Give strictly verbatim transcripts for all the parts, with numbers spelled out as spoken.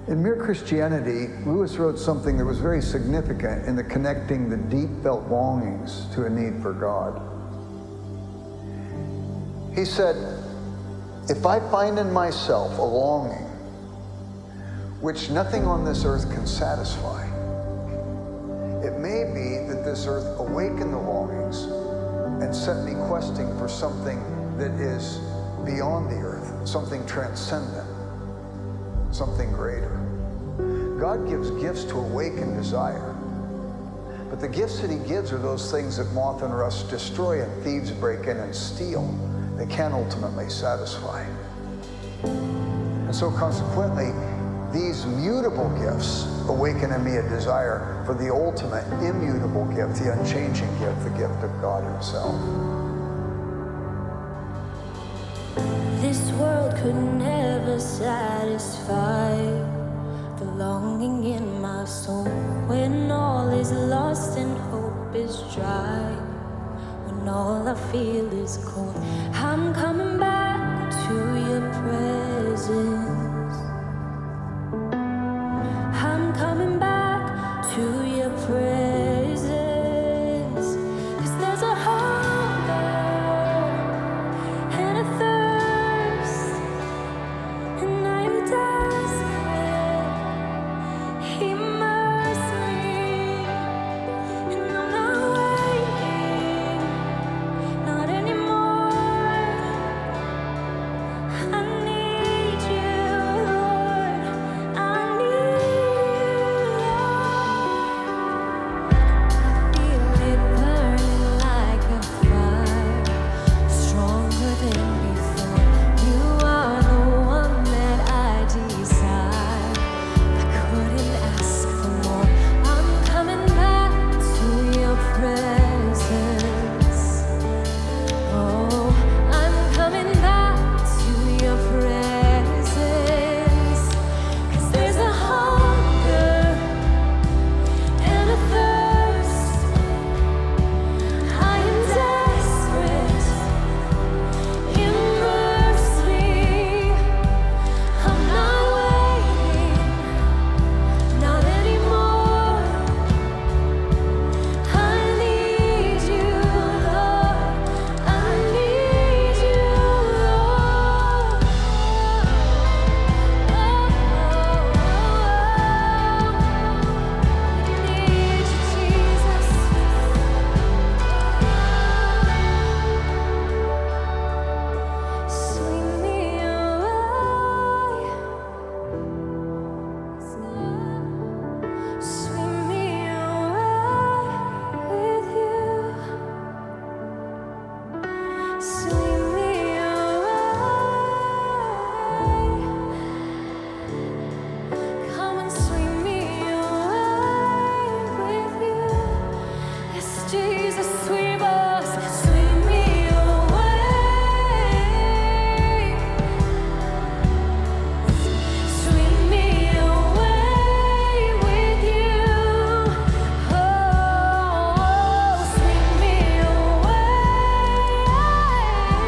In Mere Christianity, Lewis wrote something that was very significant in the connecting the deep felt longings to a need for God. He said, if I find in myself a longing which nothing on this earth can satisfy, it may be that this earth awakened the longings and set me questing for something that is beyond the earth, something transcendent, something greater. God gives gifts to awaken desire, but the gifts that he gives are those things that moth and rust destroy and thieves break in and steal. They can't ultimately satisfy. And so consequently, these mutable gifts awaken in me a desire for the ultimate immutable gift, the unchanging gift, the gift of God himself. This world could never satisfy the longing in my soul. When all is lost and hope is dry, when all I feel is cold, I'm coming back to your presence. I'm coming back to your presence. 'Cause there's a hunger and a thirst, and I'm desperate. Immerse me, and I'm not waiting, not anymore. I need you, Lord. I need you, Lord. Feel it burning like a fire, stronger than before. You are the one that I desire. I couldn't ask for more. I'm coming back to your presence. Oh, I'm coming back to your presence. 'Cause there's a hunger and a thirst. I am desperate. Immerse me. I'm not waiting, not anymore. I need you, Lord. I need you, Lord. Oh, I need you, Jesus. Sweep me away. Sweep me away with you. Sweep me away. Come and sweep me away with you. Yes, Jesus, sweep us. Sweep me away. Sweep me away with you. Oh, sweep me away.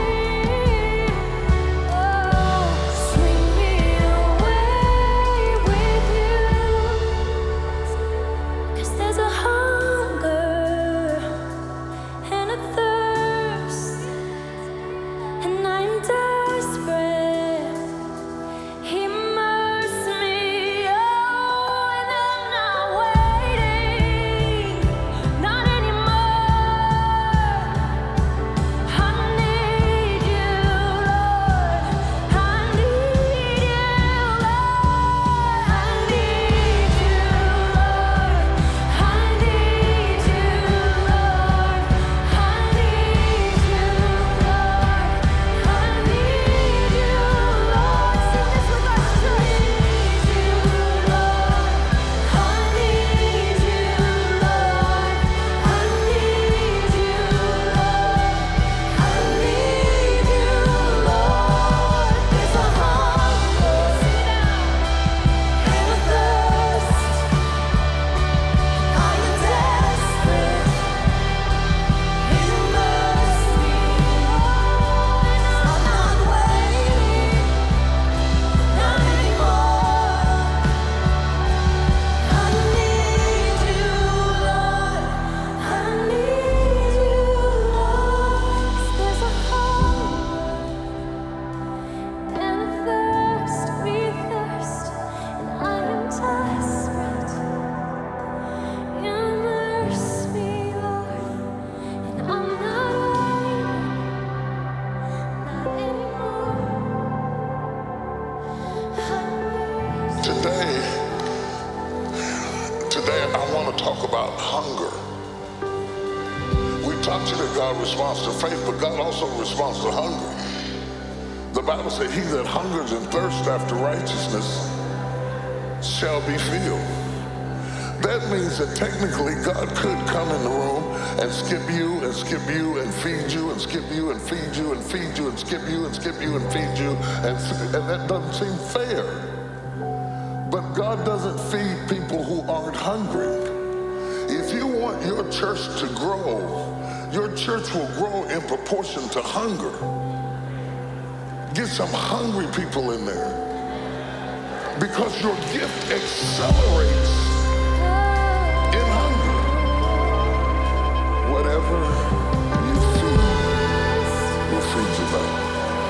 taught you that God responds to faith, but God also responds to hunger. The Bible says, he that hungers and thirsts after righteousness shall be filled. That means that technically God could come in the room and skip you and skip you and feed you and skip you and feed you and feed you and skip you and skip you and feed you, and, and that doesn't seem fair. But God doesn't feed people who aren't hungry. If you want your church to grow, your church will grow in proportion to hunger. Get some hungry people in there, because your gift accelerates in hunger. Whatever you feed will feed you back.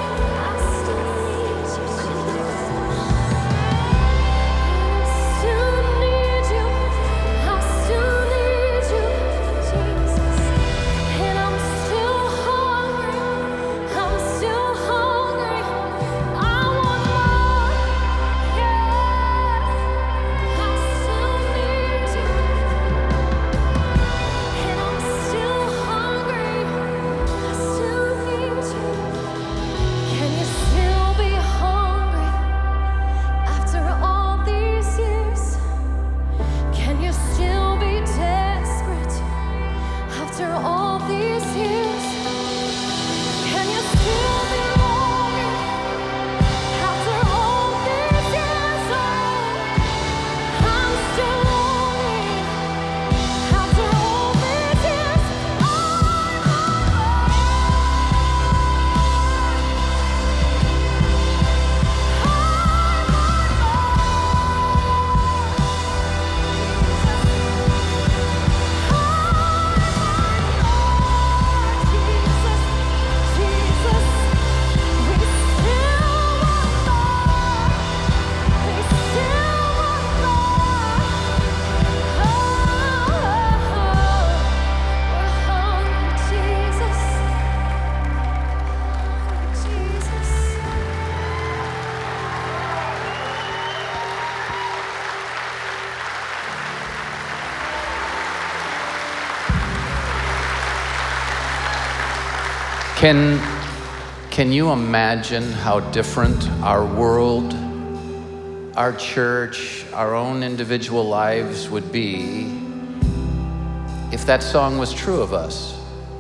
Can, can you imagine how different our world, our church, our own individual lives would be if that song was true of us?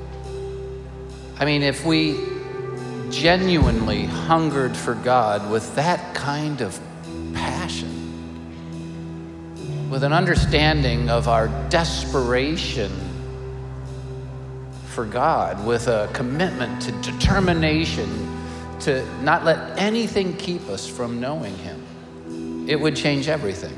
I mean, if we genuinely hungered for God with that kind of passion, with an understanding of our desperation for God, with a commitment to determination to not let anything keep us from knowing Him, it would change everything.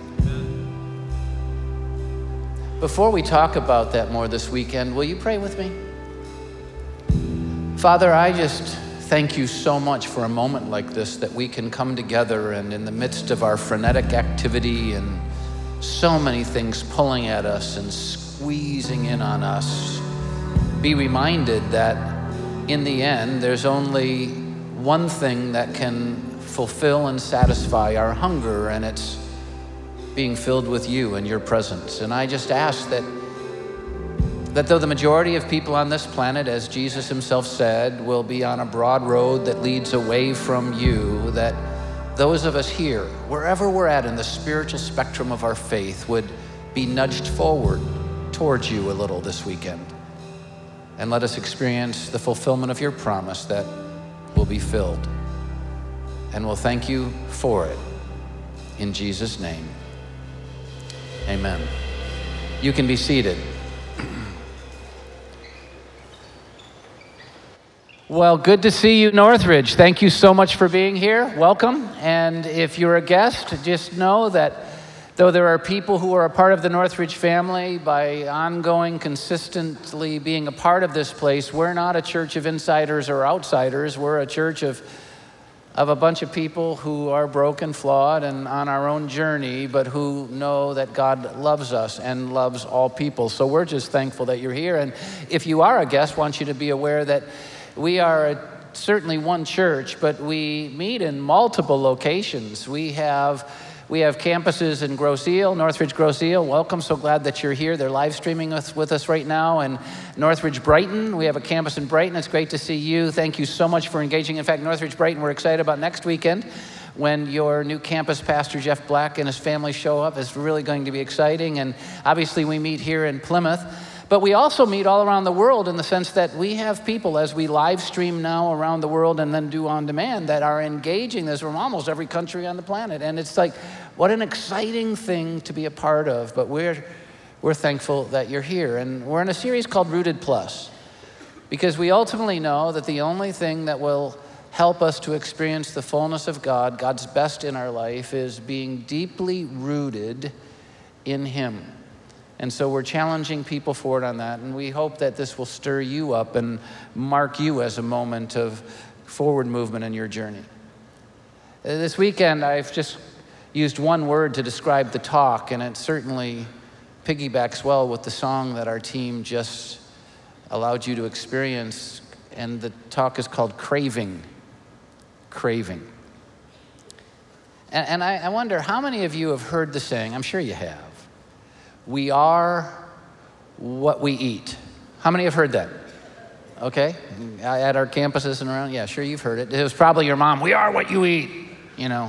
Before we talk about that more this weekend, will you pray with me? Father, I just thank you so much for a moment like this, that we can come together and in the midst of our frenetic activity and so many things pulling at us and squeezing in on us, be reminded that in the end, there's only one thing that can fulfill and satisfy our hunger, and it's being filled with you and your presence. And I just ask that, that though the majority of people on this planet, as Jesus himself said, will be on a broad road that leads away from you, that those of us here, wherever we're at in the spiritual spectrum of our faith, would be nudged forward towards you a little this weekend. And let us experience the fulfillment of your promise that we'll be filled. And we'll thank you for it. In Jesus' name, amen. You can be seated. Well, good to see you, Northridge. Thank you so much for being here. Welcome. And if you're a guest, just know that though there are people who are a part of the Northridge family, by ongoing, consistently being a part of this place, we're not a church of insiders or outsiders. We're a church of, of a bunch of people who are broken, flawed, and on our own journey, but who know that God loves us and loves all people. So we're just thankful that you're here. And if you are a guest, I want you to be aware that we are a, certainly one church, but we meet in multiple locations. We have We have campuses in Grosse Ile, Northridge Grosse Ile. Welcome, so glad that you're here. They're live streaming with, with us right now. And Northridge Brighton, we have a campus in Brighton. It's great to see you. Thank you so much for engaging. In fact, Northridge Brighton, we're excited about next weekend when your new campus pastor, Jeff Black, and his family show up. It's really going to be exciting. And obviously we meet here in Plymouth. But we also meet all around the world in the sense that we have people, as we live stream now around the world and then do on demand, that are engaging this from almost every country on the planet. And it's like, what an exciting thing to be a part of. But we're, we're thankful that you're here. And we're in a series called Rooted Plus, because we ultimately know that the only thing that will help us to experience the fullness of God, God's best in our life, is being deeply rooted in Him. And so we're challenging people forward on that, and we hope that this will stir you up and mark you as a moment of forward movement in your journey. This weekend, I've just used one word to describe the talk, and it certainly piggybacks well with the song that our team just allowed you to experience, and the talk is called Craving. Craving. And, and I, I wonder, how many of you have heard the saying? I'm sure you have. We are what we eat. How many have heard that? Okay, at our campuses and around, yeah, sure, you've heard it. It was probably your mom. We are what you eat, you know.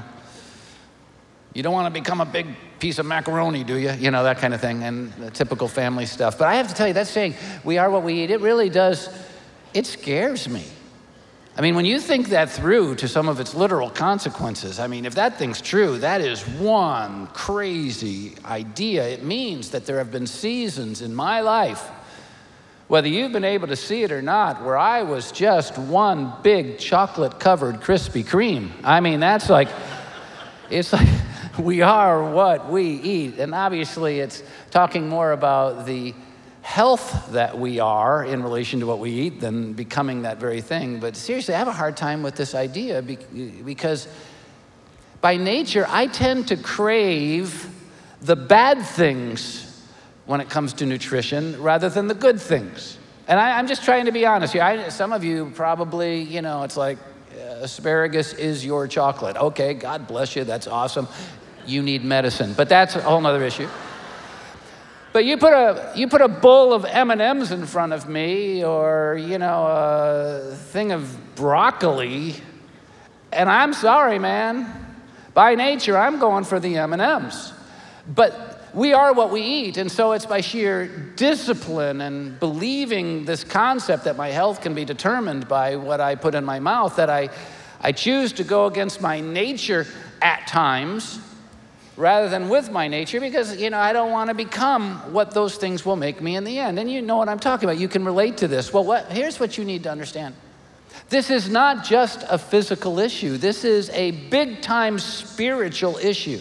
You don't want to become a big piece of macaroni, do you? You know, that kind of thing, and the typical family stuff. But I have to tell you, that saying, we are what we eat, it really does, it scares me. I mean, when you think that through to some of its literal consequences, I mean, if that thing's true, that is one crazy idea. It means that there have been seasons in my life, whether you've been able to see it or not, where I was just one big chocolate-covered Krispy Kreme. I mean, that's like, it's like, we are what we eat. And obviously, it's talking more about the health that we are in relation to what we eat than becoming that very thing. But seriously, I have a hard time with this idea because by nature, I tend to crave the bad things when it comes to nutrition rather than the good things. And I, I'm just trying to be honest here. I, some of you probably, you know, it's like uh, asparagus is your chocolate. Okay, God bless you, that's awesome. You need medicine, but that's a whole nother issue. But you put a you put a bowl of M and M's in front of me, or you know a thing of broccoli, and I'm sorry, man. By nature, I'm going for the M and M's. But we are what we eat, and so it's by sheer discipline and believing this concept that my health can be determined by what I put in my mouth that I I choose to go against my nature at times, rather than with my nature, because, you know, I don't want to become what those things will make me in the end. And you know what I'm talking about. You can relate to this. Well, what, here's what you need to understand. This is not just a physical issue. This is a big-time spiritual issue.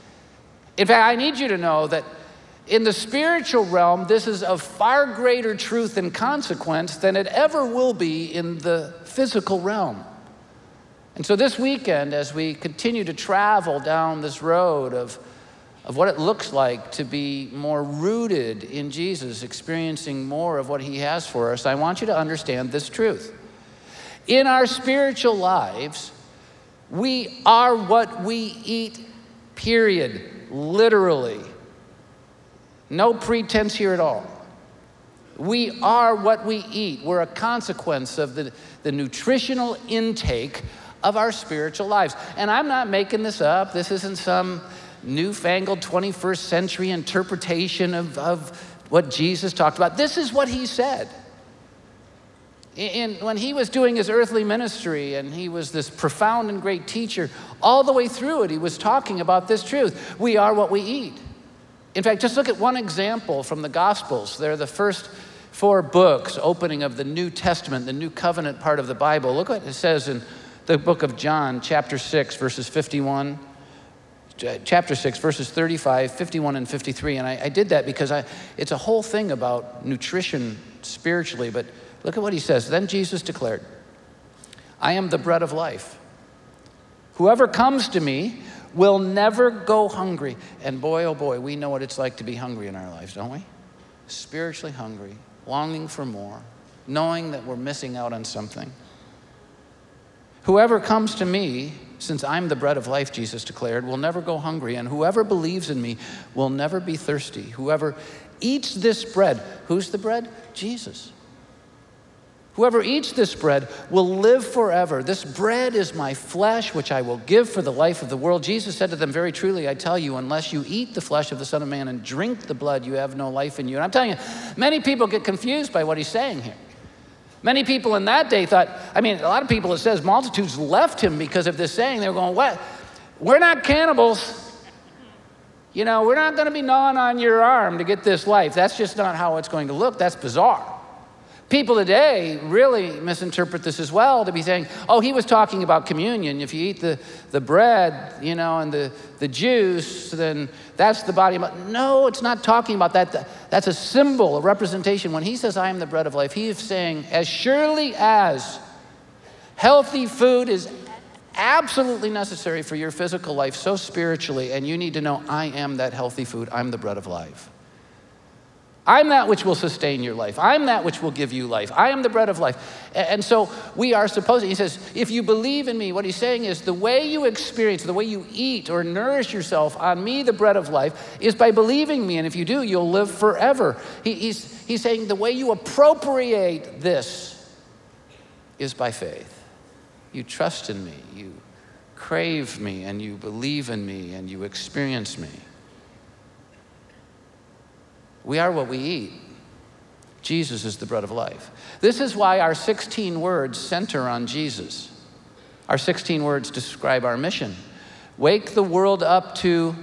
In fact, I need you to know that in the spiritual realm, this is of far greater truth and consequence than it ever will be in the physical realm. And so this weekend, as we continue to travel down this road of, of what it looks like to be more rooted in Jesus, experiencing more of what He has for us, I want you to understand this truth. In our spiritual lives, we are what we eat, period, literally. No pretense here at all. We are what we eat. We're a consequence of the, the nutritional intake of our spiritual lives. And I'm not making this up. This isn't some newfangled twenty-first century interpretation of, of what Jesus talked about. This is what He said. In, when He was doing His earthly ministry, and He was this profound and great teacher, all the way through it, He was talking about this truth. We are what we eat. In fact, just look at one example from the Gospels. They're the first four books, opening of the New Testament, the New Covenant part of the Bible. Look what it says in the book of John, chapter six, verses fifty-one, chapter six, verses thirty-five, fifty-one, and fifty-three. And I, I did that because I, it's a whole thing about nutrition spiritually. But look at what He says. Then Jesus declared, I am the bread of life. Whoever comes to me will never go hungry. And boy, oh boy, we know what it's like to be hungry in our lives, don't we? Spiritually hungry, longing for more, knowing that we're missing out on something. Whoever comes to me since I'm the bread of life, Jesus declared, will never go hungry, and whoever believes in me will never be thirsty. Whoever eats this bread, who's the bread? Jesus. Whoever eats this bread will live forever. This bread is my flesh, which I will give for the life of the world. Jesus said to them, very truly, I tell you, unless you eat the flesh of the Son of Man and drink the blood, you have no life in you. And I'm telling you, many people get confused by what he's saying here. Many people in that day thought, I mean, a lot of people, it says, multitudes left him because of this saying. They were going, what? We're not cannibals. You know, we're not going to be gnawing on your arm to get this life. That's just not how it's going to look. That's bizarre. People today really misinterpret this as well to be saying, oh, he was talking about communion. If you eat the, the bread, you know, and the, the juice, then that's the body. No, it's not talking about that. That's a symbol, a representation. When he says, I am the bread of life, he is saying, as surely as healthy food is absolutely necessary for your physical life, so spiritually, and you need to know, I am that healthy food. I'm the bread of life. I'm that which will sustain your life. I'm that which will give you life. I am the bread of life. And so we are supposed to, he says, if you believe in me, what he's saying is the way you experience, the way you eat or nourish yourself on me, the bread of life, is by believing me. And if you do, you'll live forever. He, he's, he's saying the way you appropriate this is by faith. You trust in me, you crave me, and you believe in me, and you experience me. We are what we eat. Jesus is the bread of life. This is why our sixteen words center on Jesus. Our sixteen words describe our mission. Wake the world up to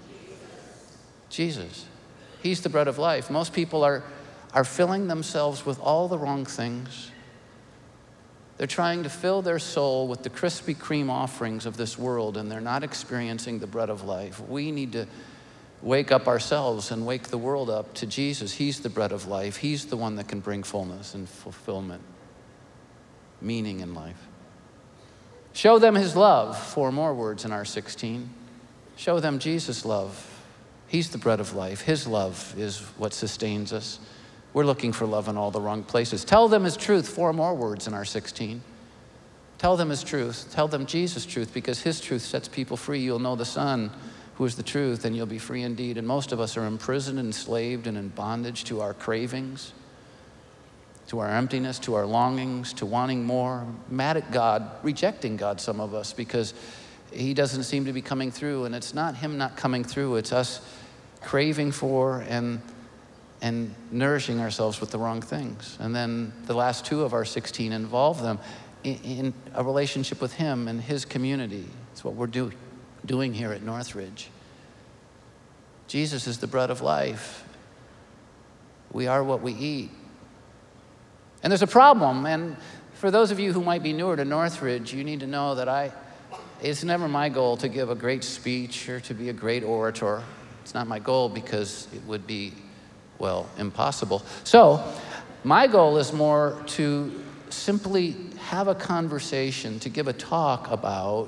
Jesus. He's the bread of life. Most people are, are filling themselves with all the wrong things. They're trying to fill their soul with the Krispy Kreme offerings of this world, and they're not experiencing the bread of life. We need to wake up ourselves and wake the world up to Jesus. He's the bread of life. He's the one that can bring fullness and fulfillment, meaning in life. Show them his love. Four more words in our sixteen. Show them Jesus' love. He's the bread of life. His love is what sustains us. We're looking for love in all the wrong places. Tell them his truth. Four more words in our sixteen. Tell them his truth. Tell them Jesus' truth, because his truth sets people free. You'll know the Son, who is the truth, and you'll be free indeed. And most of us are imprisoned, enslaved, and in bondage to our cravings, to our emptiness, to our longings, to wanting more, mad at God, rejecting God, some of us, because he doesn't seem to be coming through. And it's not him not coming through, it's us craving for and, and nourishing ourselves with the wrong things. And then the last two of our sixteen involve them in, in a relationship with him and his community. It's what we're doing. doing here at Northridge. Jesus is the bread of life. We are what we eat. And there's a problem, and for those of you who might be newer to Northridge, you need to know that I, it's never my goal to give a great speech or to be a great orator. It's not my goal because it would be, well, impossible. So my goal is more to simply have a conversation, to give a talk about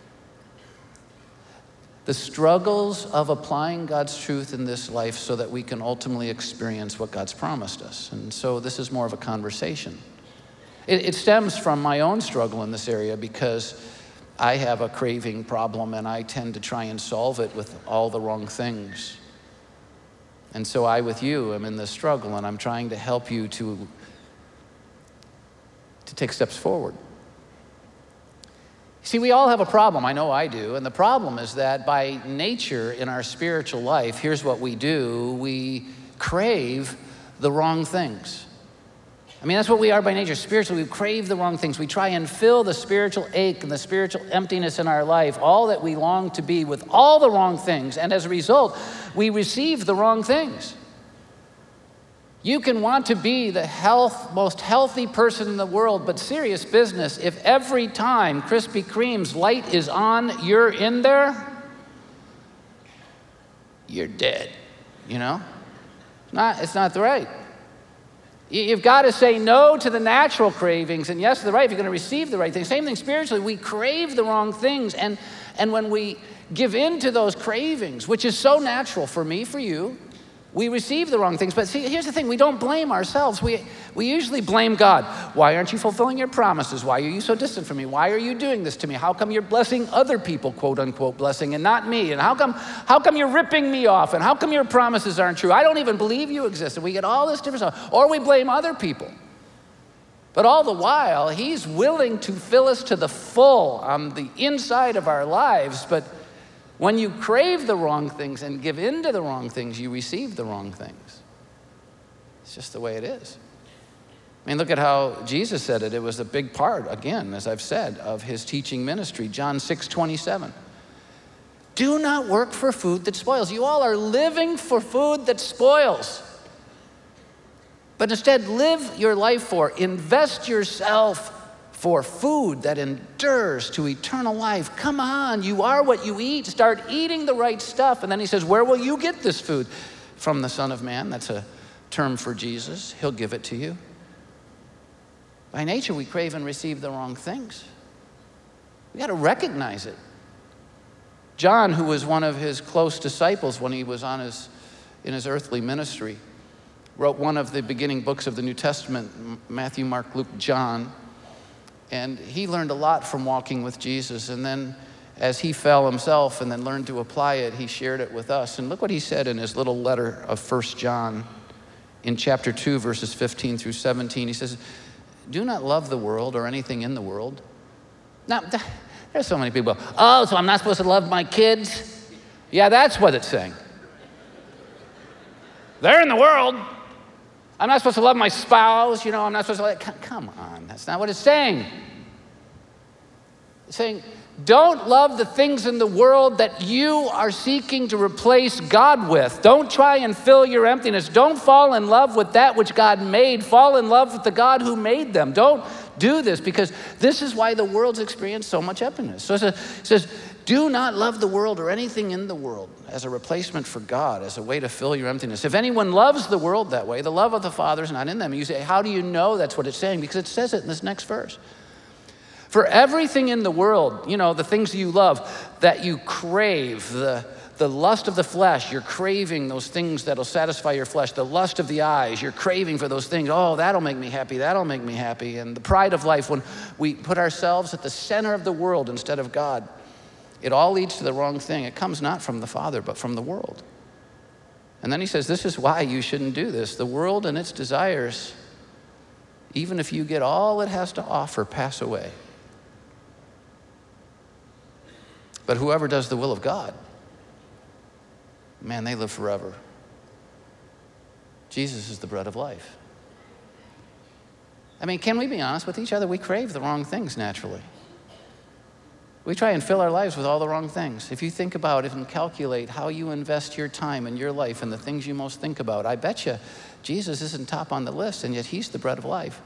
the struggles of applying God's truth in this life so that we can ultimately experience what God's promised us. And so this is more of a conversation. It, it stems from my own struggle in this area because I have a craving problem and I tend to try and solve it with all the wrong things. And so I, with you, am in this struggle, and I'm trying to help you to, to take steps forward. See, we all have a problem. I know I do. And the problem is that by nature in our spiritual life, here's what we do. We crave the wrong things. I mean, that's what we are by nature. Spiritually, we crave the wrong things. We try and fill the spiritual ache and the spiritual emptiness in our life, all that we long to be, with all the wrong things. And as a result, we receive the wrong things. You can want to be the health, most healthy person in the world, but serious business, if every time Krispy Kreme's light is on, you're in there, you're dead, you know? It's not, it's not the right. You've got to say no to the natural cravings and yes to the right if you're going to receive the right thing. Same thing spiritually. We crave the wrong things, and, and when we give in to those cravings, which is so natural for me, for you, We receive the wrong things. But see, here's the thing. We don't blame ourselves. We, we usually blame God. Why aren't you fulfilling your promises? Why are you so distant from me? Why are you doing this to me? How come you're blessing other people, quote unquote, blessing, and not me? And how come, how come you're ripping me off? And how come your promises aren't true? I don't even believe you exist. And we get all this different stuff. Or we blame other people. But all the while, he's willing to fill us to the full on the inside of our lives. But when you crave the wrong things and give in to the wrong things, you receive the wrong things. It's just the way it is. I mean, look at how Jesus said it. It was a big part, again, as I've said, of his teaching ministry. John six twenty-seven. Do not work for food that spoils. You all are living for food that spoils. But instead, live your life for, invest yourself for food that endures to eternal life. Come on, you are what you eat. Start eating the right stuff. And then he says, where will you get this food? From the Son of Man. That's a term for Jesus. He'll give it to you. By nature, we crave and receive the wrong things. We got to recognize it. John, who was one of his close disciples when he was on his, in his earthly ministry, wrote one of the beginning books of the New Testament, Matthew, Mark, Luke, John. And he learned a lot from walking with Jesus. And then as he fell himself and then learned to apply it, he shared it with us. And look what he said in his little letter of First John in chapter two, verses fifteen through seventeen. He says, do not love the world or anything in the world. Now, there's so many people, oh, so I'm not supposed to love my kids? Yeah, that's what it's saying. They're in the world. I'm not supposed to love my spouse, you know, I'm not supposed to let, come on, that's not what it's saying. It's saying, don't love the things in the world that you are seeking to replace God with. Don't try and fill your emptiness. Don't fall in love with that which God made. Fall in love with the God who made them. Don't do this, because this is why the world's experienced so much emptiness. So it says, do not love the world or anything in the world as a replacement for God, as a way to fill your emptiness. If anyone loves the world that way, the love of the Father is not in them. You say, how do you know that's what it's saying? Because it says it in this next verse. For everything in the world, you know, the things you love, that you crave, the, the lust of the flesh, you're craving those things that'll satisfy your flesh. The lust of the eyes, you're craving for those things. Oh, that'll make me happy, that'll make me happy. And the pride of life, when we put ourselves at the center of the world instead of God, it all leads to the wrong thing. It comes not from the Father, but from the world. And then he says, this is why you shouldn't do this. The world and its desires, even if you get all it has to offer, pass away. But whoever does the will of God, man, they live forever. Jesus is the bread of life. I mean, can we be honest with each other? We crave the wrong things naturally. We try and fill our lives with all the wrong things. If you think about it and calculate how you invest your time and your life and the things you most think about, I bet you Jesus isn't top on the list, and yet he's the bread of life.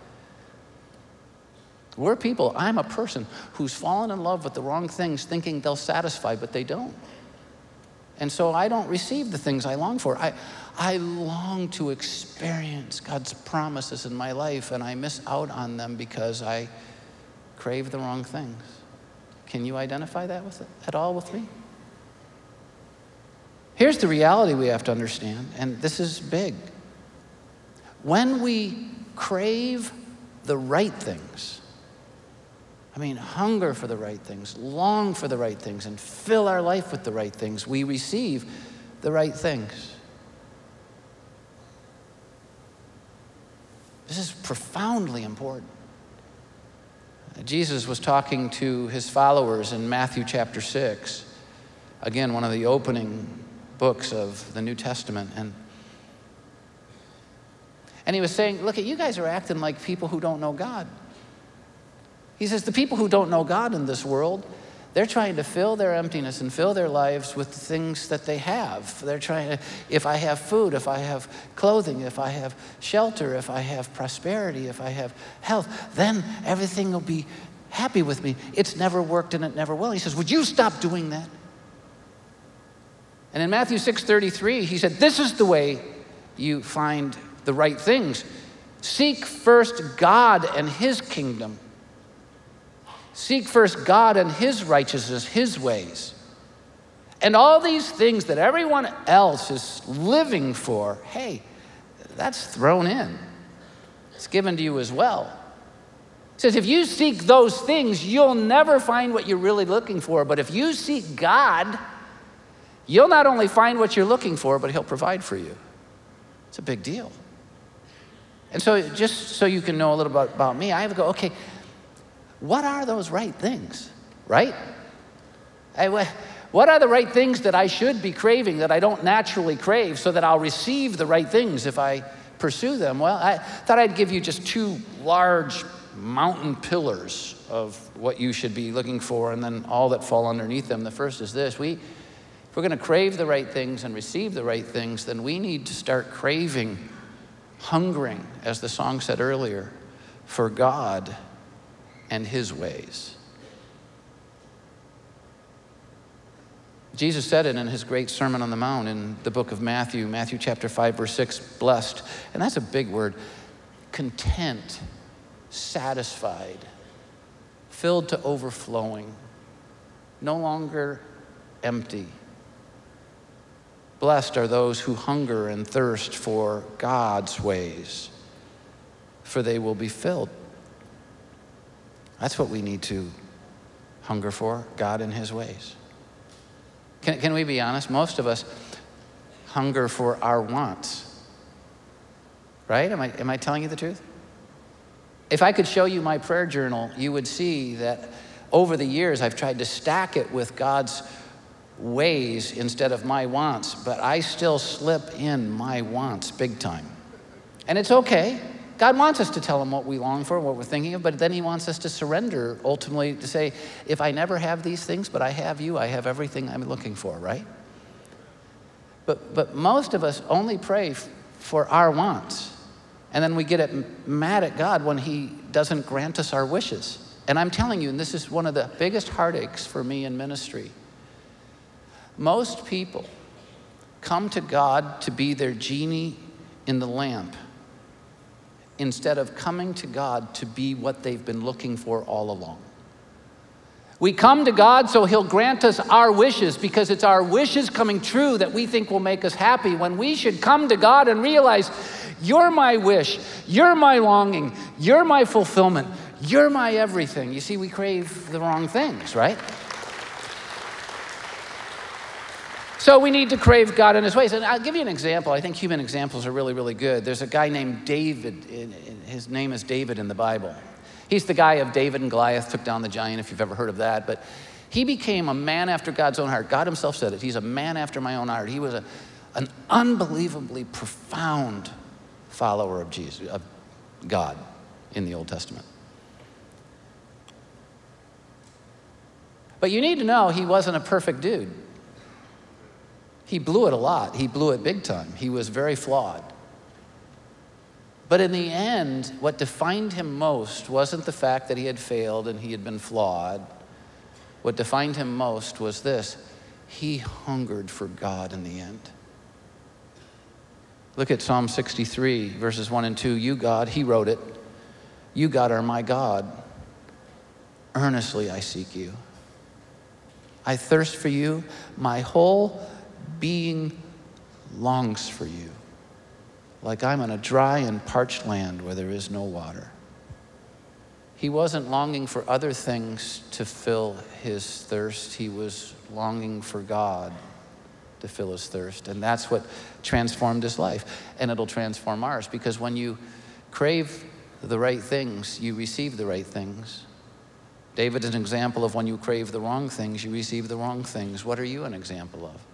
We're people, I'm a person who's fallen in love with the wrong things thinking they'll satisfy, but they don't. And so I don't receive the things I long for. I, I long to experience God's promises in my life, and I miss out on them because I crave the wrong things. Can you identify that with it, at all with me? Here's the reality we have to understand, and this is big. When we crave the right things, I mean, hunger for the right things, long for the right things, and fill our life with the right things, we receive the right things. This is profoundly important. Jesus was talking to his followers in Matthew chapter six, again, one of the opening books of the New Testament. And, and he was saying, look, you guys are acting like people who don't know God. He says, the people who don't know God in this world, they're trying to fill their emptiness and fill their lives with the things that they have. They're trying to, if I have food, if I have clothing, if I have shelter, if I have prosperity, if I have health, then everything will be happy with me. It's never worked and it never will. He says, would you stop doing that? And in Matthew six thirty-three, he said, this is the way you find the right things. Seek first God and his kingdom. Seek first God and his righteousness, his ways. And all these things that everyone else is living for, hey, that's thrown in. It's given to you as well. It says if you seek those things, you'll never find what you're really looking for. But if you seek God, you'll not only find what you're looking for, but he'll provide for you. It's a big deal. And so just so you can know a little bit about me, I have to go, okay, what are those right things, right? I, what are the right things that I should be craving that I don't naturally crave so that I'll receive the right things if I pursue them? Well, I thought I'd give you just two large mountain pillars of what you should be looking for and then all that fall underneath them. The first is this. We, if we're going to crave the right things and receive the right things, then we need to start craving, hungering, as the song said earlier, for God and his ways. Jesus said it in his great Sermon on the Mount in the book of Matthew, Matthew chapter five, verse six, blessed, and that's a big word, content, satisfied, filled to overflowing, no longer empty. Blessed are those who hunger and thirst for God's ways, for they will be filled. That's what we need to hunger for, God and his ways. Can, can we be honest? Most of us hunger for our wants, right? Am I, am I telling you the truth? If I could show you my prayer journal, you would see that over the years I've tried to stack it with God's ways instead of my wants, but I still slip in my wants big time. And it's okay. God wants us to tell him what we long for, what we're thinking of, but then he wants us to surrender ultimately to say, if I never have these things, but I have you, I have everything I'm looking for, right? But, but most of us only pray f- for our wants. And then we get it mad at God when he doesn't grant us our wishes. And I'm telling you, and this is one of the biggest heartaches for me in ministry, most people come to God to be their genie in the lamp instead of coming to God to be what they've been looking for all along. We come to God so he'll grant us our wishes because it's our wishes coming true that we think will make us happy, when we should come to God and realize, you're my wish, you're my longing, you're my fulfillment, you're my everything. You see, we crave the wrong things, right? So we need to crave God in his ways. And I'll give you an example. I think human examples are really, really good. There's a guy named David. His name is David in the Bible. He's the guy of David and Goliath, took down the giant, if you've ever heard of that. But he became a man after God's own heart. God himself said it. He's a man after my own heart. He was a, an unbelievably profound follower of Jesus, of God in the Old Testament. But you need to know he wasn't a perfect dude. He blew it a lot. He blew it big time. He was very flawed. But in the end, what defined him most wasn't the fact that he had failed and he had been flawed. What defined him most was this: he hungered for God in the end. Look at Psalm sixty-three, verses one and two. You, God, he wrote it. You, God, are my God. Earnestly I seek you. I thirst for you. My whole being longs for you, like I'm on a dry and parched land where there is no water. He wasn't longing for other things to fill his thirst. He was longing for God to fill his thirst. And that's what transformed his life. And it'll transform ours, because when you crave the right things, you receive the right things. David is an example of when you crave the wrong things, you receive the wrong things. What are you an example of?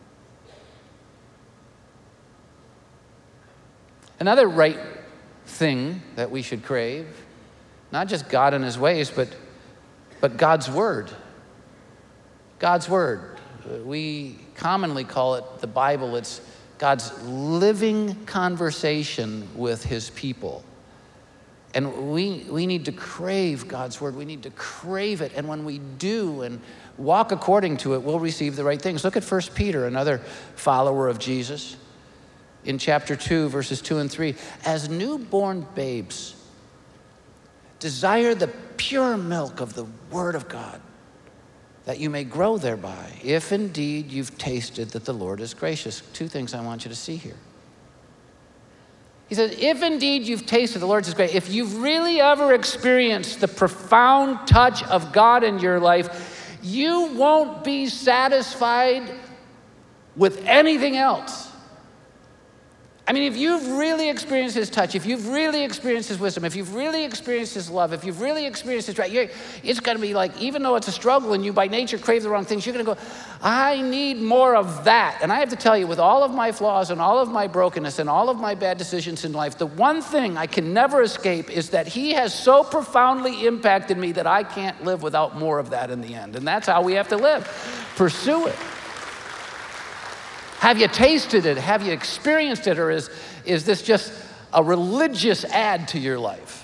Another right thing that we should crave, not just God and his ways, but, but God's word. God's word. We commonly call it the Bible. It's God's living conversation with his people. And we, we need to crave God's word. We need to crave it. And when we do and walk according to it, we'll receive the right things. Look at First Peter, another follower of Jesus. In chapter two, verses two and three, as newborn babes, desire the pure milk of the word of God, that you may grow thereby, if indeed you've tasted that the Lord is gracious. Two things I want you to see here. He says, if indeed you've tasted the Lord is gracious, if you've really ever experienced the profound touch of God in your life, you won't be satisfied with anything else. I mean, if you've really experienced his touch, if you've really experienced his wisdom, if you've really experienced his love, if you've really experienced his right, it's going to be like, even though it's a struggle and you by nature crave the wrong things, you're going to go, I need more of that. And I have to tell you, with all of my flaws and all of my brokenness and all of my bad decisions in life, the one thing I can never escape is that he has so profoundly impacted me that I can't live without more of that in the end. And that's how we have to live. Pursue it. Have you tasted it? Have you experienced it? Or is, is this just a religious add to your life?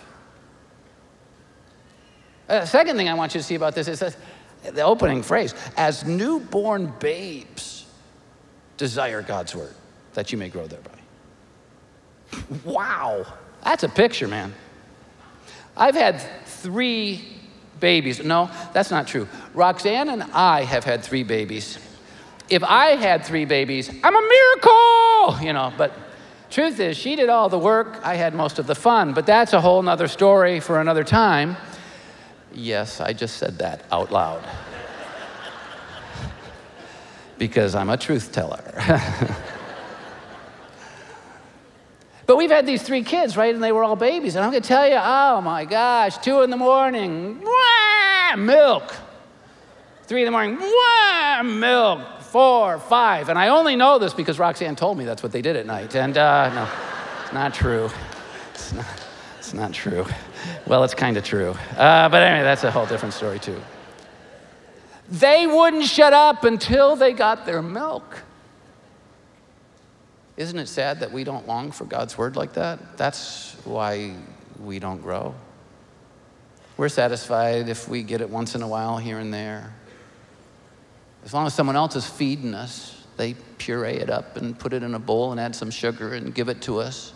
The uh, second thing I want you to see about this is that the opening phrase, as newborn babes desire God's word, that you may grow thereby. Wow, that's a picture, man. I've had three babies. No, that's not true. Roxanne and I have had three babies. If I had three babies, I'm a miracle, you know, but truth is, she did all the work, I had most of the fun, but that's a whole nother story for another time. Yes, I just said that out loud. Because I'm a truth teller. But we've had these three kids, right, and they were all babies, and I'm gonna tell you, oh my gosh, two in the morning, wah, milk. Three in the morning, wah, milk. Four, five, and I only know this because Roxanne told me that's what they did at night. And uh, no, it's not true. It's not, it's not true. Well, it's kind of true. Uh, but anyway, that's a whole different story too. They wouldn't shut up until they got their milk. Isn't it sad that we don't long for God's word like that? That's why we don't grow. We're satisfied if we get it once in a while here and there. As long as someone else is feeding us, they puree it up and put it in a bowl and add some sugar and give it to us.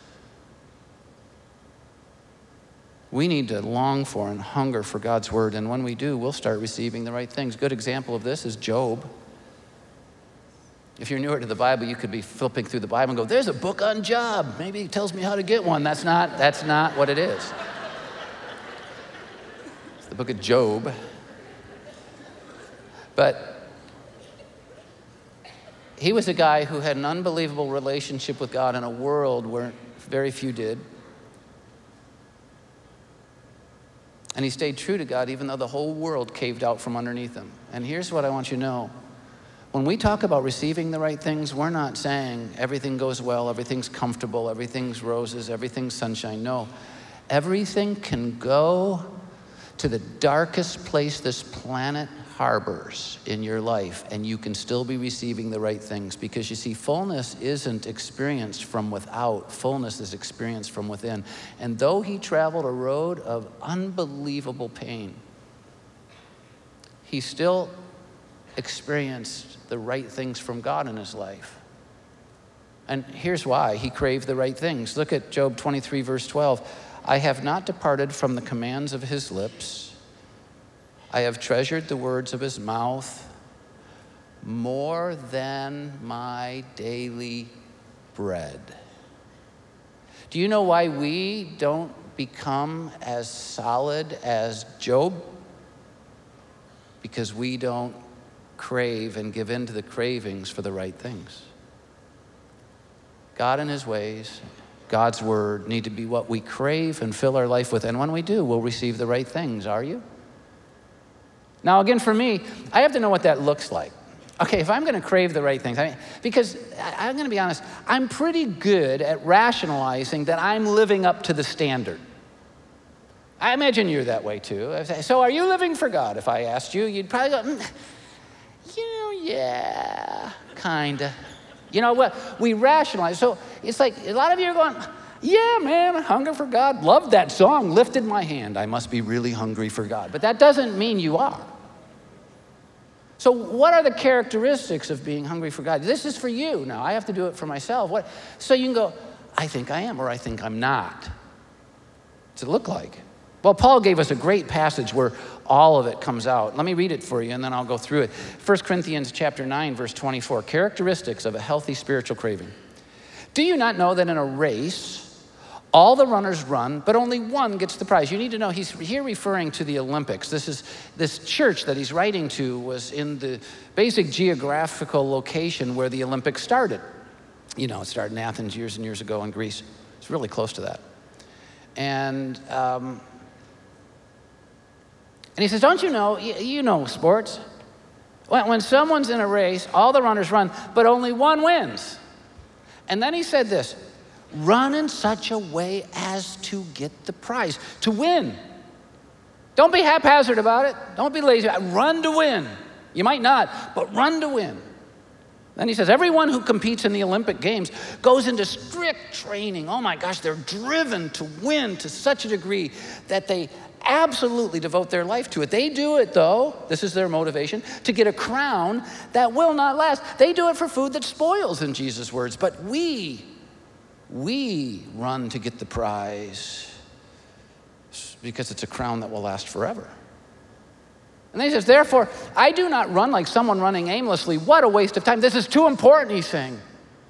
We need to long for and hunger for God's word, and when we do, we'll start receiving the right things. Good example of this is Job. If you're newer to the Bible, you could be flipping through the Bible and go, there's a book on Job. Maybe it tells me how to get one. That's not, that's not what it is. It's the book of Job. But he was a guy who had an unbelievable relationship with God in a world where very few did. And he stayed true to God even though the whole world caved out from underneath him. And here's what I want you to know. When we talk about receiving the right things, we're not saying everything goes well, everything's comfortable, everything's roses, everything's sunshine. No, everything can go to the darkest place this planet harbors in your life, and you can still be receiving the right things, because you see, fullness isn't experienced from without. Fullness is experienced from within. And though he traveled a road of unbelievable pain, he still experienced the right things from God in his life. And here's why. He craved the right things. Look at Job twenty-three, verse twelve. I have not departed from the commands of his lips. I have treasured the words of his mouth more than my daily bread. Do you know why we don't become as solid as Job? Because we don't crave and give in to the cravings for the right things. God and his ways, God's word need to be what we crave and fill our life with. And when we do, we'll receive the right things. Are you? Now, again, for me, I have to know what that looks like. Okay, if I'm going to crave the right things, I mean, because I'm going to be honest, I'm pretty good at rationalizing that I'm living up to the standard. I imagine you're that way too. So are you living for God? If I asked you, you'd probably go, mm, you know, yeah, kind of. You know what? We rationalize. So it's like a lot of you are going, yeah, man, hunger for God. Loved that song, lifted my hand. I must be really hungry for God. But that doesn't mean you are. So what are the characteristics of being hungry for God? This is for you now. I have to do it for myself. What? So you can go, I think I am, or I think I'm not. What's it look like? Well, Paul gave us a great passage where all of it comes out. Let me read it for you, and then I'll go through it. First Corinthians chapter nine, verse twenty-four, characteristics of a healthy spiritual craving. Do you not know that in a race, all the runners run, but only one gets the prize? You need to know he's here referring to the Olympics. This is this church that he's writing to was in the basic geographical location where the Olympics started. You know, it started in Athens years and years ago in Greece. It's really close to that. And um, and he says, don't you know, you, you know sports. When, when someone's in a race, all the runners run, but only one wins. And then he said this, run in such a way as to get the prize, to win. Don't be haphazard about it. Don't be lazy. Run to win. You might not, but run to win. Then he says, everyone who competes in the Olympic Games goes into strict training. Oh my gosh, they're driven to win to such a degree that they absolutely devote their life to it. They do it, though, this is their motivation, to get a crown that will not last. They do it for food that spoils, in Jesus' words. But we, we run to get the prize because it's a crown that will last forever. And then he says, therefore, I do not run like someone running aimlessly. What a waste of time. This is too important, he's saying.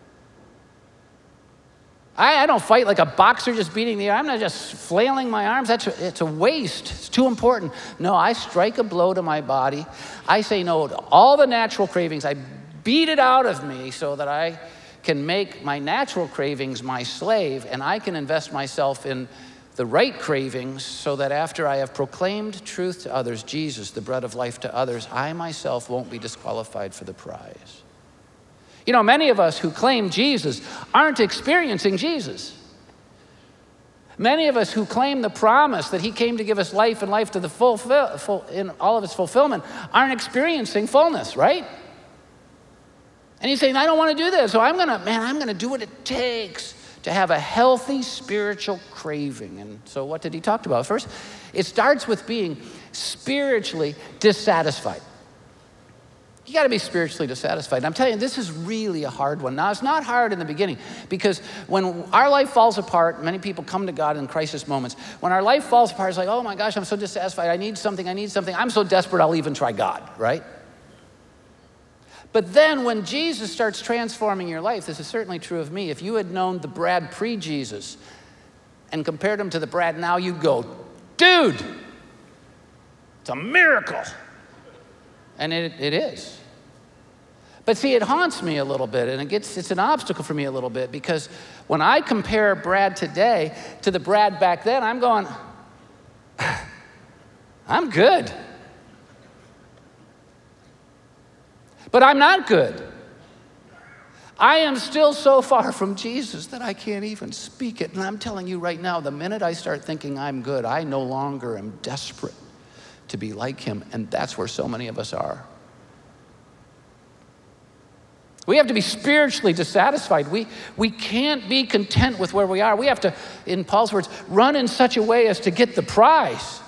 I, I don't fight like a boxer just beating the air. I'm not just flailing my arms. That's a, it's a waste. It's too important. No, I strike a blow to my body. I say no to all the natural cravings. I beat it out of me so that I can make my natural cravings my slave, and I can invest myself in the right cravings so that after I have proclaimed truth to others, Jesus, the bread of life to others, I myself won't be disqualified for the prize. You know, many of us who claim Jesus aren't experiencing Jesus. Many of us who claim the promise that he came to give us life and life to the full, full in all of its fulfillment aren't experiencing fullness, right? And he's saying, I don't want to do this, so I'm gonna, man, I'm gonna do what it takes to have a healthy spiritual craving. And so what did he talk about? First, it starts with being spiritually dissatisfied. You got to be spiritually dissatisfied. And I'm telling you, this is really a hard one. Now, it's not hard in the beginning because when our life falls apart, many people come to God in crisis moments. When our life falls apart, it's like, oh my gosh, I'm so dissatisfied. I need something, I need something. I'm so desperate, I'll even try God, right? But then when Jesus starts transforming your life, this is certainly true of me. If you had known the Brad pre-Jesus and compared him to the Brad now, you'd go, dude, it's a miracle. And it, it is. But see, it haunts me a little bit, and it gets, it's an obstacle for me a little bit, because when I compare Brad today to the Brad back then, I'm going, I'm good. But I'm not good. I am still so far from Jesus that I can't even speak it. And I'm telling you right now, the minute I start thinking I'm good, I no longer am desperate to be like him, and that's where so many of us are. We have to be spiritually dissatisfied. We, we can't be content with where we are. We have to, in Paul's words, run in such a way as to get the prize.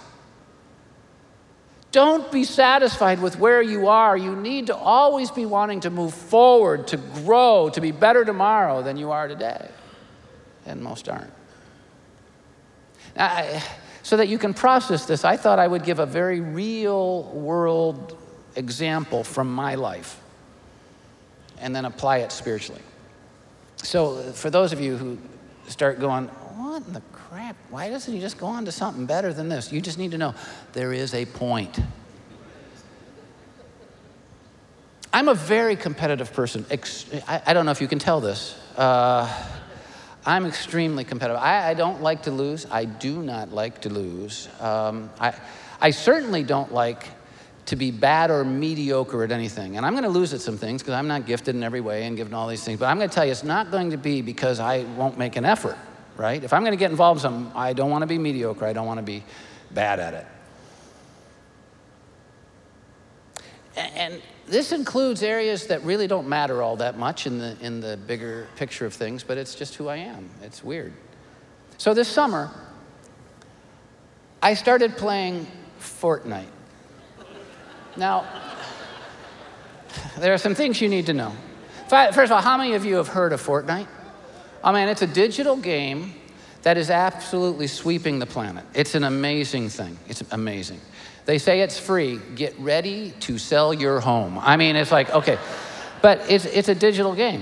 Don't be satisfied with where you are. You need to always be wanting to move forward, to grow, to be better tomorrow than you are today. And most aren't. Now, I, so that you can process this, I thought I would give a very real world example from my life and then apply it spiritually. So for those of you who start going, what in the crap? Why doesn't he just go on to something better than this? You just need to know there is a point. I'm a very competitive person. I, I don't know if you can tell this. Uh, I'm extremely competitive. I, I don't like to lose. I do not like to lose. Um, I, I certainly don't like to be bad or mediocre at anything. And I'm going to lose at some things because I'm not gifted in every way and given all these things. But I'm going to tell you, it's not going to be because I won't make an effort, right? If I'm going to get involved in something, I don't want to be mediocre. I don't want to be bad at it. And this includes areas that really don't matter all that much in the in the bigger picture of things, but it's just who I am. It's weird. So this summer, I started playing Fortnite. Now, there are some things you need to know. First of all, how many of you have heard of Fortnite? I mean, it's a digital game that is absolutely sweeping the planet. It's an amazing thing. It's amazing. They say it's free. Get ready to sell your home. I mean, it's like, okay. But it's, it's a digital game.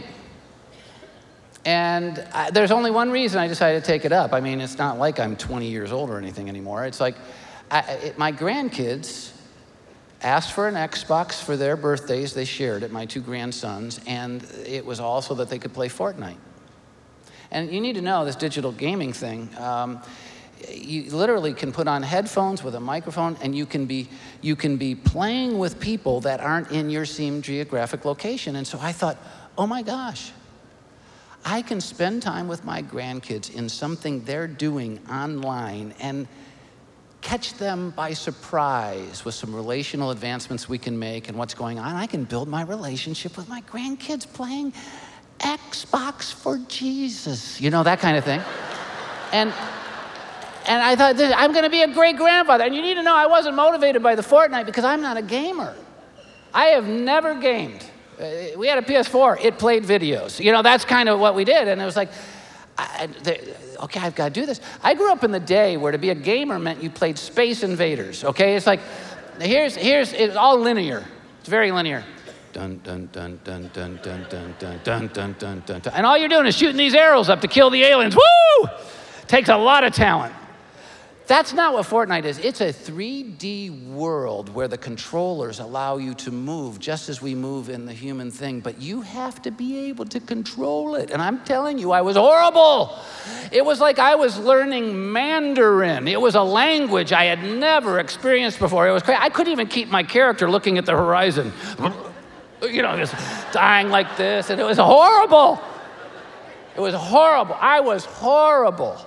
And I, there's only one reason I decided to take it up. I mean, it's not like I'm twenty years old or anything anymore. It's like I, it, my grandkids asked for an Xbox for their birthdays. They shared it, my two grandsons, and it was all so that they could play Fortnite. And you need to know this digital gaming thing, um, you literally can put on headphones with a microphone, and you can be you can be playing with people that aren't in your same geographic location. And so I thought, oh my gosh, I can spend time with my grandkids in something they're doing online and catch them by surprise with some relational advancements we can make and what's going on. I can build my relationship with my grandkids playing Xbox for Jesus, you know, that kind of thing. And and I thought, this, I'm gonna be a great grandfather. And you need to know I wasn't motivated by the Fortnite because I'm not a gamer. I have never gamed. Uh, we had a P S four, it played videos. You know, that's kind of what we did. And it was like, I, the, okay, I've got to do this. I grew up in the day where to be a gamer meant you played Space Invaders, okay? It's like, here's, here's, it's all linear. It's very linear. Dun, dun, dun, dun, dun, dun, dun, dun, dun, dun, dun, dun, dun. And all you're doing is shooting these arrows up to kill the aliens. Woo! Takes a lot of talent. That's not what Fortnite is. It's a three D world where the controllers allow you to move just as we move in the human thing, but you have to be able to control it. And I'm telling you, I was horrible. It was like I was learning Mandarin. It was a language I had never experienced before. It was crazy. I couldn't even keep my character looking at the horizon. You know, just dying like this, and it was horrible. It was horrible. I was horrible.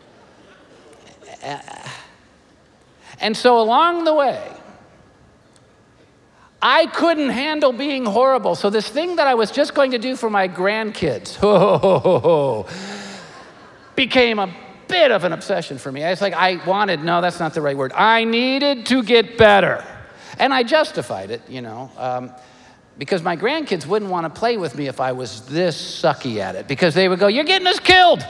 And so along the way, I couldn't handle being horrible. So this thing that I was just going to do for my grandkids ho, ho, ho, ho, became a bit of an obsession for me. It's like I wanted, no, that's not the right word. I needed to get better. And I justified it, you know, um, because my grandkids wouldn't want to play with me if I was this sucky at it, because they would go, you're getting us killed.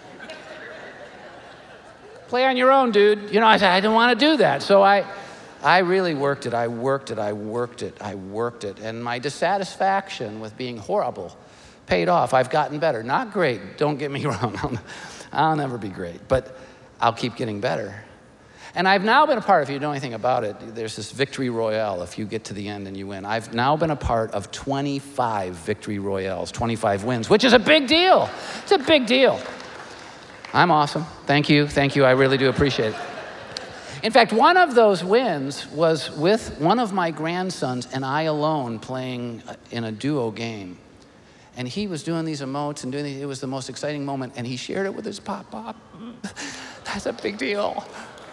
Play on your own, dude. You know, I said, I didn't want to do that. So I, I really worked it. I worked it. I worked it. I worked it. And my dissatisfaction with being horrible paid off. I've gotten better. Not great. Don't get me wrong. I'll, I'll never be great. But I'll keep getting better. And I've now been a part, if you know anything about it, there's this victory royale if you get to the end and you win. I've now been a part of twenty-five victory royales, twenty-five wins, which is a big deal. It's a big deal. I'm awesome. Thank you. Thank you. I really do appreciate it. In fact, one of those wins was with one of my grandsons and I alone playing in a duo game. And he was doing these emotes and doing these, it was the most exciting moment, and he shared it with his pop-pop. That's a big deal.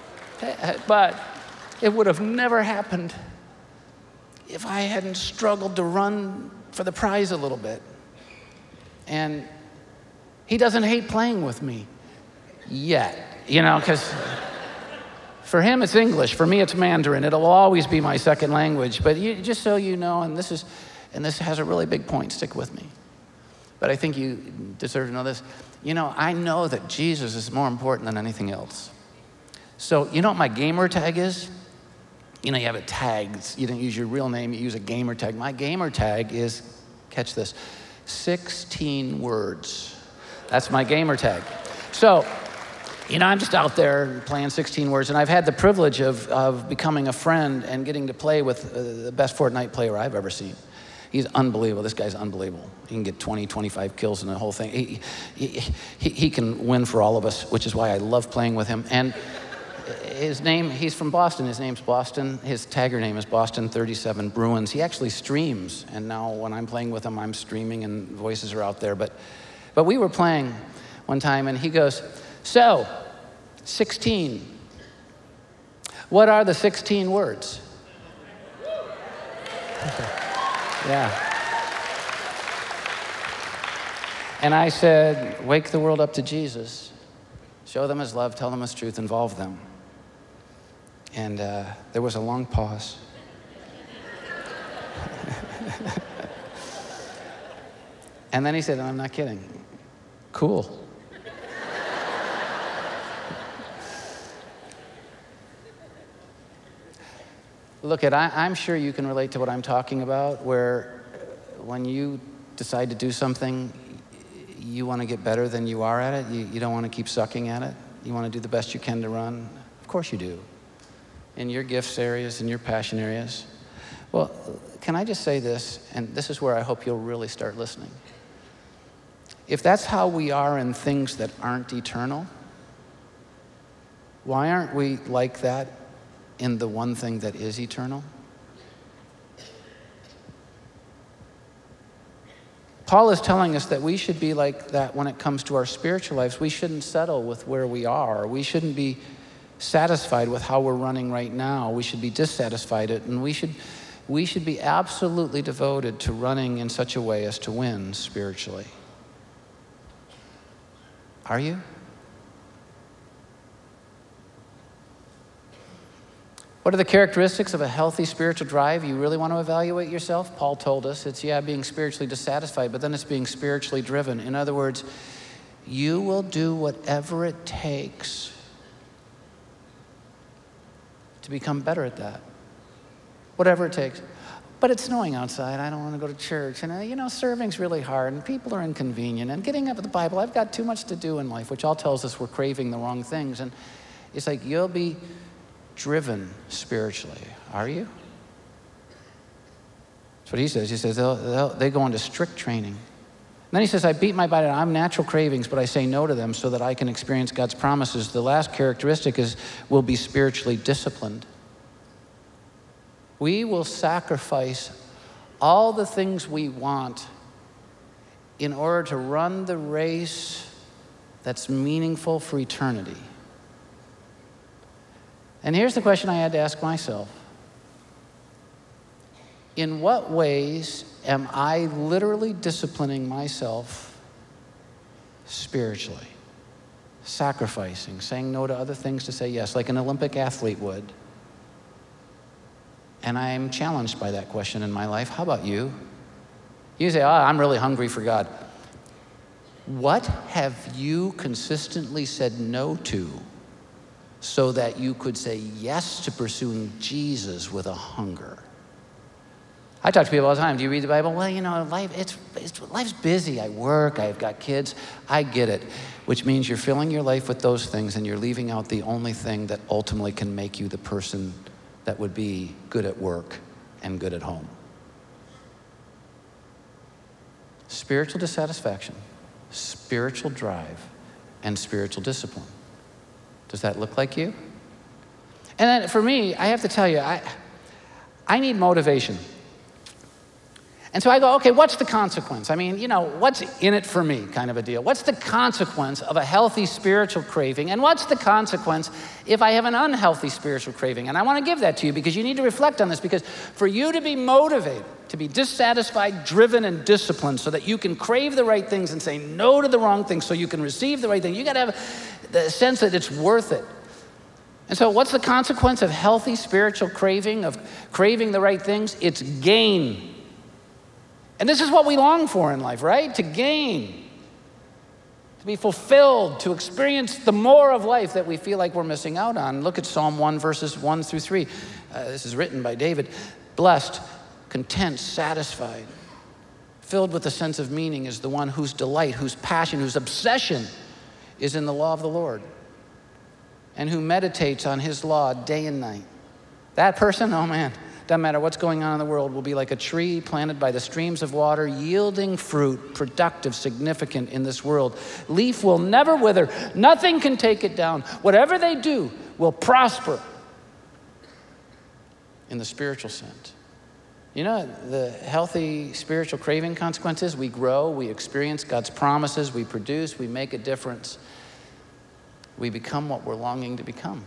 But it would have never happened if I hadn't struggled to run for the prize a little bit. And he doesn't hate playing with me. Yet, you know, because for him it's English, for me it's Mandarin. It'll always be my second language. But you, just so you know, and this is, and this has a really big point, stick with me. But I think you deserve to know this. You know, I know that Jesus is more important than anything else. So you know what my gamer tag is? You know, you have a tag. You don't use your real name, you use a gamer tag. My gamer tag is, catch this, sixteen words. That's my gamer tag. So, you know, I'm just out there playing sixteen words, and I've had the privilege of, of becoming a friend and getting to play with uh, the best Fortnite player I've ever seen. He's unbelievable. This guy's unbelievable. He can get twenty, twenty-five kills in the whole thing. He, he, he, he can win for all of us, which is why I love playing with him. And his name, he's from Boston. His name's Boston. His tagger name is Boston thirty-seven Bruins. He actually streams, and now when I'm playing with him, I'm streaming and voices are out there. But, but we were playing one time, and he goes, so, sixteen. What are the sixteen words? Yeah. And I said, wake the world up to Jesus. Show them his love, tell them his truth, involve them. And uh, there was a long pause. And then he said, and I'm not kidding, cool. Look, at, I, I'm sure you can relate to what I'm talking about, where when you decide to do something, you want to get better than you are at it. You, you don't want to keep sucking at it. You want to do the best you can to run. Of course you do. In your gifts areas, in your passion areas. Well, can I just say this, and this is where I hope you'll really start listening. If that's how we are in things that aren't eternal, why aren't we like that in the one thing that is eternal? Paul is telling us that we should be like that when it comes to our spiritual lives. We shouldn't settle with where we are. We shouldn't be satisfied with how we're running right now. We should be dissatisfied, and we should, we should be absolutely devoted to running in such a way as to win spiritually. Are you? What are the characteristics of a healthy spiritual drive? You really want to evaluate yourself? Paul told us it's, yeah, being spiritually dissatisfied, but then it's being spiritually driven. In other words, you will do whatever it takes to become better at that. Whatever it takes. But it's snowing outside. I don't want to go to church. And, uh, you know, serving's really hard, and people are inconvenient. And getting up with the Bible, I've got too much to do in life, which all tells us we're craving the wrong things. And it's like, you'll be driven spiritually. Are you? That's what he says. He says they'll, they'll, they go into strict training. And then he says, I beat my body. I'm natural cravings, but I say no to them so that I can experience God's promises. The last characteristic is we'll be spiritually disciplined. We will sacrifice all the things we want in order to run the race that's meaningful for eternity. And here's the question I had to ask myself. In what ways am I literally disciplining myself spiritually? Sacrificing, saying no to other things to say yes, like an Olympic athlete would. And I'm challenged by that question in my life. How about you? You say, oh, I'm really hungry for God. What have you consistently said no to so that you could say yes to pursuing Jesus with a hunger? I talk to people all the time. Do you read the Bible? Well, you know, life, it's, it's, life's busy. I work, I've got kids. I get it, which means you're filling your life with those things and you're leaving out the only thing that ultimately can make you the person that would be good at work and good at home. Spiritual dissatisfaction, spiritual drive, and spiritual discipline. Does that look like you? And then for me, I have to tell you, I, I need motivation. And so I go, okay, what's the consequence? I mean, you know, what's in it for me kind of a deal? What's the consequence of a healthy spiritual craving? And what's the consequence if I have an unhealthy spiritual craving? And I want to give that to you because you need to reflect on this, because for you to be motivated, to be dissatisfied, driven, and disciplined so that you can crave the right things and say no to the wrong things so you can receive the right thing, you got to have the sense that it's worth it. And so what's the consequence of healthy spiritual craving, of craving the right things? It's gain. And this is what we long for in life, right? To gain, to be fulfilled, to experience the more of life that we feel like we're missing out on. Look at Psalm one, verses one through three. Uh, this is written by David. Blessed, content, satisfied, filled with a sense of meaning is the one whose delight, whose passion, whose obsession is in the law of the Lord, and who meditates on his law day and night. That person, oh man, doesn't matter what's going on in the world, will be like a tree planted by the streams of water, yielding fruit, productive, significant in this world. Leaf will never wither. Nothing can take it down. Whatever they do will prosper in the spiritual sense. You know, the healthy spiritual craving consequences, we grow, we experience God's promises, we produce, we make a difference. We become what we're longing to become.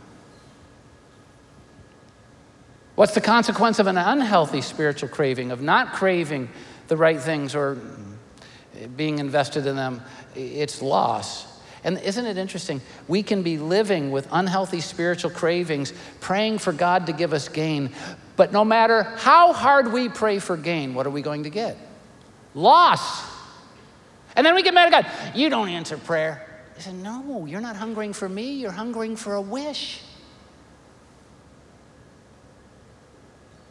What's the consequence of an unhealthy spiritual craving, of not craving the right things or being invested in them? It's loss. And isn't it interesting? We can be living with unhealthy spiritual cravings, praying for God to give us gain, but no matter how hard we pray for gain, what are we going to get? Loss. And then we get mad at God. You don't answer prayer. I said, no, you're not hungering for me. You're hungering for a wish.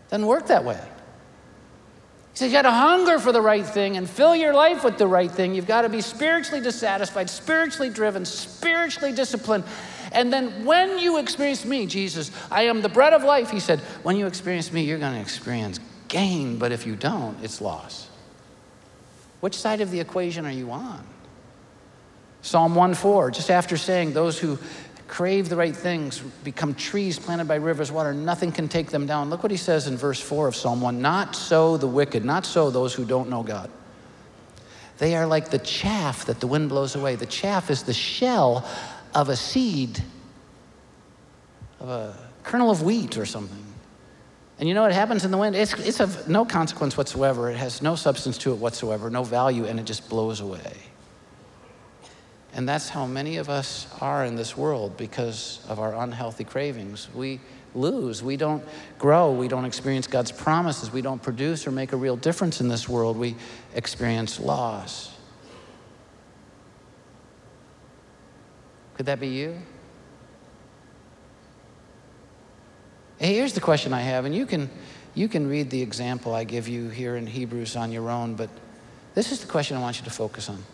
Doesn't work that way. He says you got to hunger for the right thing and fill your life with the right thing. You've got to be spiritually dissatisfied, spiritually driven, spiritually disciplined. And then when you experience me, Jesus, I am the bread of life, he said, when you experience me, you're going to experience gain. But if you don't, it's loss. Which side of the equation are you on? Psalm one four, just after saying, those who crave the right things become trees planted by rivers of water. Nothing can take them down. Look what he says in verse four of Psalm one. Not so the wicked, not so those who don't know God. They are like the chaff that the wind blows away. The chaff is the shell of a seed, of a kernel of wheat or something. And you know what happens in the wind? It's, it's of no consequence whatsoever. It has no substance to it whatsoever, no value, and it just blows away. And that's how many of us are in this world because of our unhealthy cravings. We lose. We don't grow. We don't experience God's promises. We don't produce or make a real difference in this world. We experience loss. Could that be you? Hey, here's the question I have, and you can, you can read the example I give you here in Hebrews on your own, but this is the question I want you to focus on.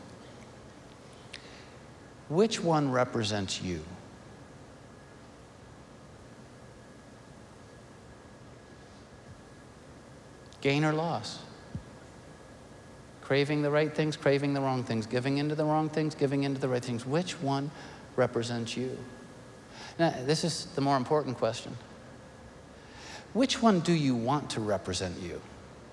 Which one represents you? Gain or loss? Craving the right things, craving the wrong things, giving into the wrong things, giving into the right things. Which one represents you? Now, this is the more important question. Which one do you want to represent you?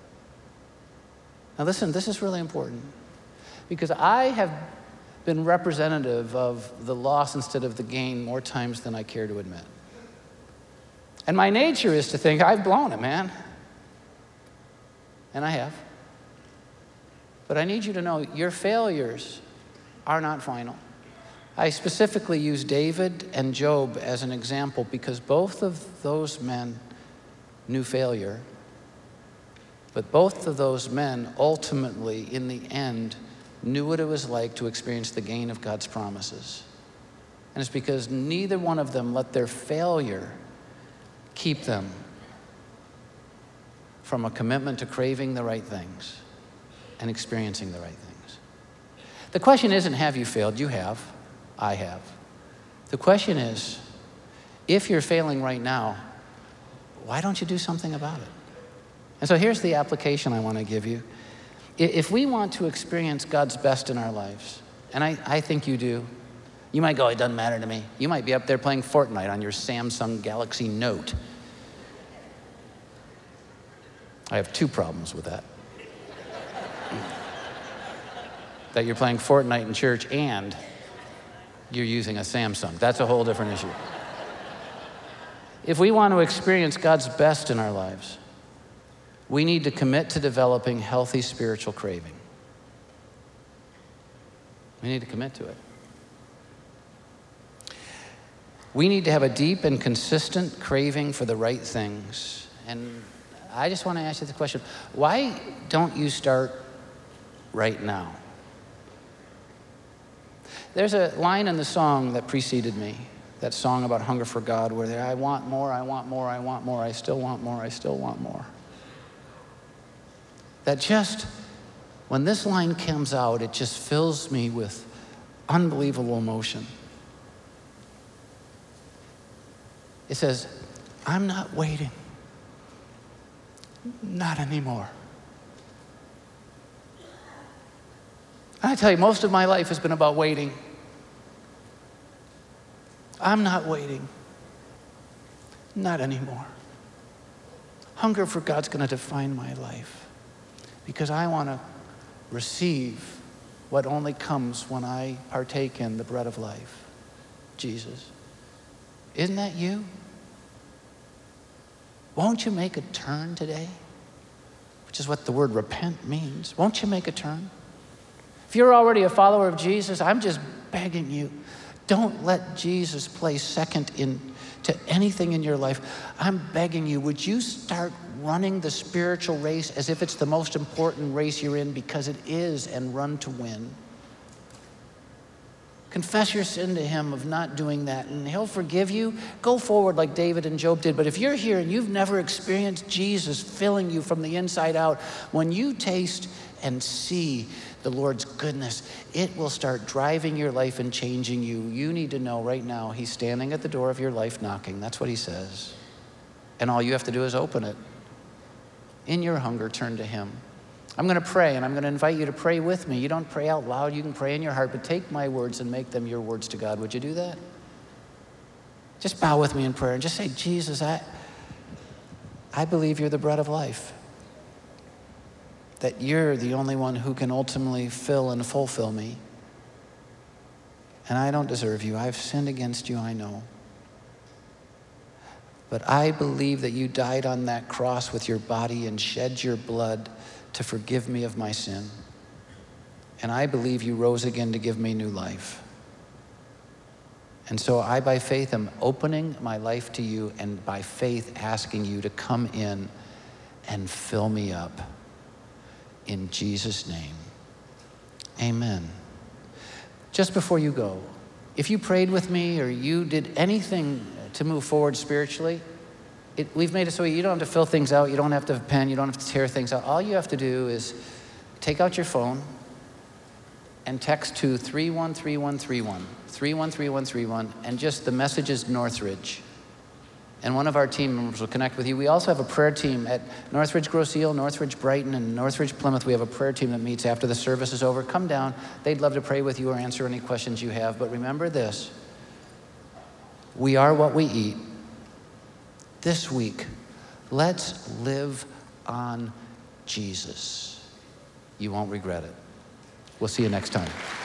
Now listen, this is really important because I have been representative of the loss instead of the gain more times than I care to admit. And my nature is to think, I've blown it, man. And I have. But I need you to know your failures are not final. I specifically use David and Job as an example because both of those men knew failure. But both of those men ultimately, in the end, knew what it was like to experience the gain of God's promises. And it's because neither one of them let their failure keep them from a commitment to craving the right things and experiencing the right things. The question isn't, have you failed? You have. I have. The question is, if you're failing right now, why don't you do something about it? And so here's the application I want to give you. If we want to experience God's best in our lives, and I, I think you do, you might go, it doesn't matter to me. You might be up there playing Fortnite on your Samsung Galaxy Note. I have two problems with that. That you're playing Fortnite in church and you're using a Samsung. That's a whole different issue. If we want to experience God's best in our lives, we need to commit to developing healthy spiritual craving. We need to commit to it. We need to have a deep and consistent craving for the right things. And I just want to ask you the question, why don't you start right now? There's a line in the song that preceded me, that song about hunger for God, where there, I want more, I want more, I want more, I still want more, I still want more. That just, when this line comes out, it just fills me with unbelievable emotion. It says, I'm not waiting. Not anymore. And I tell you, most of my life has been about waiting. I'm not waiting. Not anymore. Hunger for God's going to define my life because I want to receive what only comes when I partake in the bread of life, Jesus. Isn't that you? Won't you make a turn today? Which is what the word repent means. Won't you make a turn? If you're already a follower of Jesus, I'm just begging you, don't let Jesus play second in to anything in your life. I'm begging you, would you start running the spiritual race as if it's the most important race you're in, because it is, and run to win. Confess your sin to him of not doing that, and he'll forgive you. Go forward like David and Job did. But if you're here and you've never experienced Jesus filling you from the inside out, when you taste and see the Lord's goodness, it will start driving your life and changing you. You need to know right now, he's standing at the door of your life knocking. That's what he says. And all you have to do is open it. In your hunger, turn to him. I'm going to pray, and I'm going to invite you to pray with me. You don't pray out loud. You can pray in your heart, but take my words and make them your words to God. Would you do that? Just bow with me in prayer and just say, Jesus, I, I believe you're the bread of life, that you're the only one who can ultimately fill and fulfill me. And I don't deserve you. I've sinned against you, I know. But I believe that you died on that cross with your body and shed your blood to forgive me of my sin. And I believe you rose again to give me new life. And so I, by faith, am opening my life to you, and by faith asking you to come in and fill me up. In Jesus' name, amen. Just before you go, if you prayed with me or you did anything to move forward spiritually, It, we've made it so you don't have to fill things out. You don't have to have a pen. You don't have to tear things out. All you have to do is take out your phone and text to three one three one three one, three one three one three one, and just the message is Northridge. And one of our team members will connect with you. We also have a prayer team at Northridge Grosse Ile, Northridge Brighton, and Northridge Plymouth. We have a prayer team that meets after the service is over. Come down. They'd love to pray with you or answer any questions you have. But remember this: we are what we eat. This week, let's live on Jesus. You won't regret it. We'll see you next time.